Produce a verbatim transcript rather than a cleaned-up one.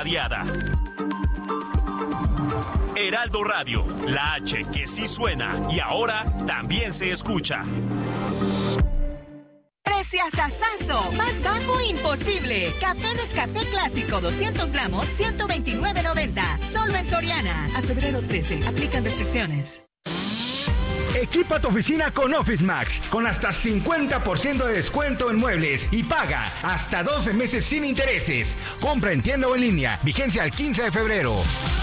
radiada. Heraldo Radio, la H que sí suena y ahora también se escucha. Preciasasazo, más bajo imposible. Café Nescafé clásico doscientos gramos, ciento veintinueve noventa. Solo en Soriana. A febrero trece, aplican restricciones. Equipa tu oficina con Office Max, con hasta cincuenta por ciento de descuento en muebles y paga hasta doce meses sin intereses. Compra en tienda o en línea, vigencia al quince de febrero.